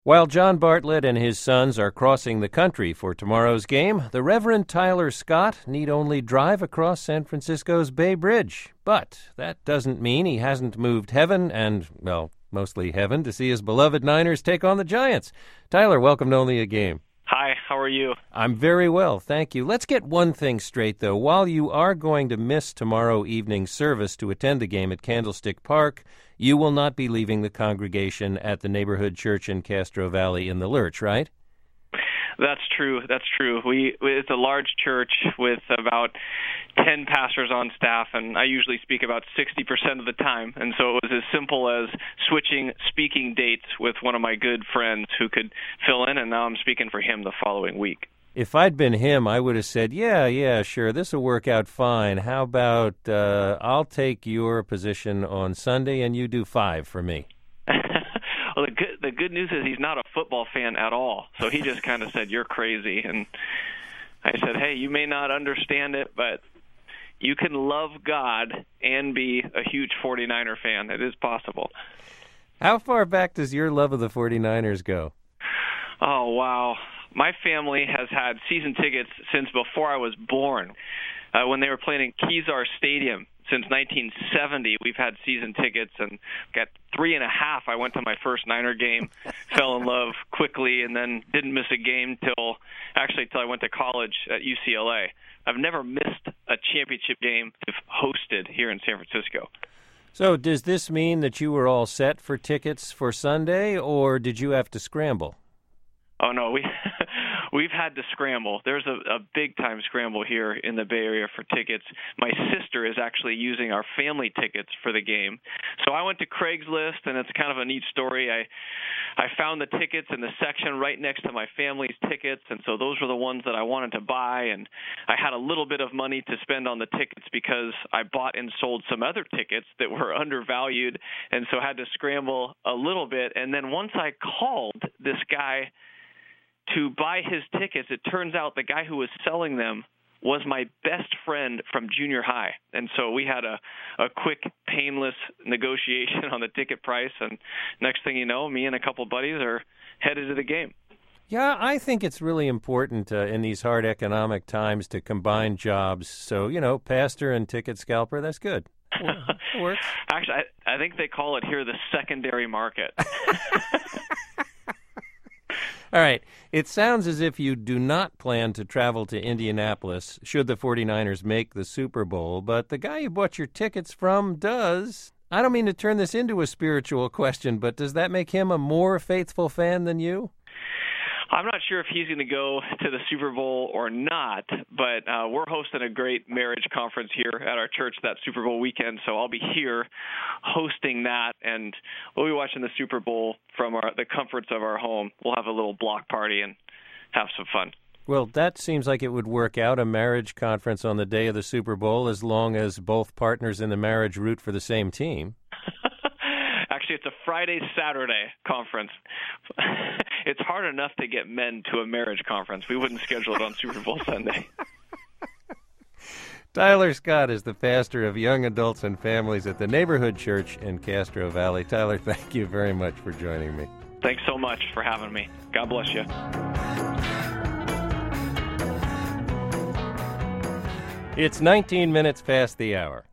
While John Bartlett and his sons are crossing the country for tomorrow's game, the Reverend Tyler Scott need only drive across San Francisco's Bay Bridge. But that doesn't mean he hasn't moved heaven and, well, mostly heaven to see his beloved Niners take on the Giants. Tyler, welcome to Only a Game. Hi, how are you? I'm very well, thank you. Let's get one thing straight, though. While you are going to miss tomorrow evening's service to attend the game at Candlestick Park, you will not be leaving the congregation at the neighborhood church in Castro Valley in the lurch, right? That's true. It's a large church with about 10 pastors on staff, and I usually speak about 60% of the time. And so it was as simple as switching speaking dates with one of my good friends who could fill in, and now I'm speaking for him the following week. If I'd been him, I would have said, yeah, sure, this will work out fine. How about I'll take your position on Sunday and you do 5 for me? Well, the good news is he's not a football fan at all. So he just kind of said, you're crazy. And I said, hey, you may not understand it, but you can love God and be a huge 49er fan. It is possible. How far back does your love of the 49ers go? Oh, wow. My family has had season tickets since before I was born. When they were playing in Kezar Stadium since 1970, we've had season tickets, and got 3.5. I went to my first Niner game, fell in love quickly, and then didn't miss a game till I went to college at UCLA. I've never missed a championship game if hosted here in San Francisco. So does this mean that you were all set for tickets for Sunday, or did you have to scramble? Oh, no, we've had to scramble. There's a big-time scramble here in the Bay Area for tickets. My sister is actually using our family tickets for the game. So I went to Craigslist, and it's kind of a neat story. I found the tickets in the section right next to my family's tickets, and so those were the ones that I wanted to buy. And I had a little bit of money to spend on the tickets because I bought and sold some other tickets that were undervalued, and so I had to scramble a little bit. And then once I called this guy to buy his tickets, it turns out the guy who was selling them was my best friend from junior high. And so we had a quick, painless negotiation on the ticket price, and next thing you know, me and a couple buddies are headed to the game. Yeah, I think it's really important in these hard economic times to combine jobs. So, pastor and ticket scalper, that's good. It works. Actually, I think they call it here the secondary market. All right. It sounds as if you do not plan to travel to Indianapolis should the 49ers make the Super Bowl, but the guy you bought your tickets from does. I don't mean to turn this into a spiritual question, but does that make him a more faithful fan than you? I'm not sure if he's going to go to the Super Bowl or not, but we're hosting a great marriage conference here at our church that Super Bowl weekend, so I'll be here hosting that, and we'll be watching the Super Bowl from the comforts of our home. We'll have a little block party and have some fun. Well, that seems like it would work out, a marriage conference on the day of the Super Bowl, as long as both partners in the marriage root for the same team. Actually, it's a Friday-Saturday conference. It's hard enough to get men to a marriage conference. We wouldn't schedule it on Super Bowl Sunday. Tyler Scott is the pastor of young adults and families at the neighborhood church in Castro Valley. Tyler, thank you very much for joining me. Thanks so much for having me. God bless you. It's 19 minutes past the hour.